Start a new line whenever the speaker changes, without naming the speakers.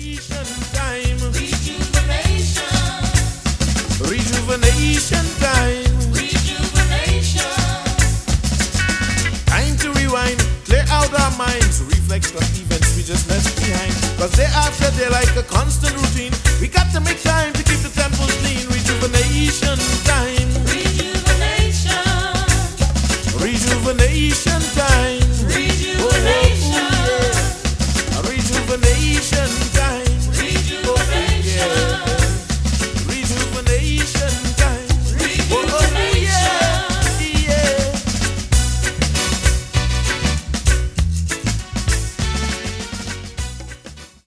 Rejuvenation time.
Rejuvenation.
Rejuvenation time.
Rejuvenation.
Time to rewind, clear out our minds, reflect on events we just left behind. Cause day after day like a constant routine, we got to make time to keep the temples clean. Rejuvenation